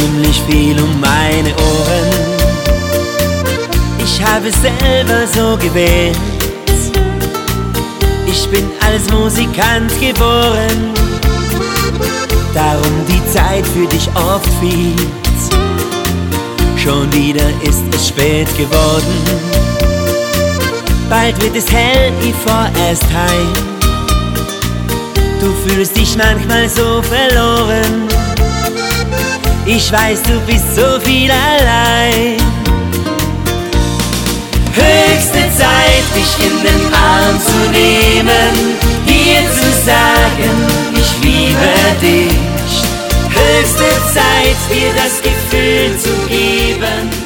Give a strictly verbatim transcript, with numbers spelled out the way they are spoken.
ziemlich viel um meine Ohren. Ich habe selber so gewählt, ich bin als Musikant geboren. Darum die Zeit für dich oft viel. Schon wieder ist es spät geworden. Bald wird es hell, ich fahr erst heim. Du fühlst dich manchmal so verloren. Ich weiß, du bist so viel allein. Höchste Zeit, dich in den Arm zu nehmen, dir zu sagen, ich liebe dich. Höchste Zeit, dir das Gefühl zu geben,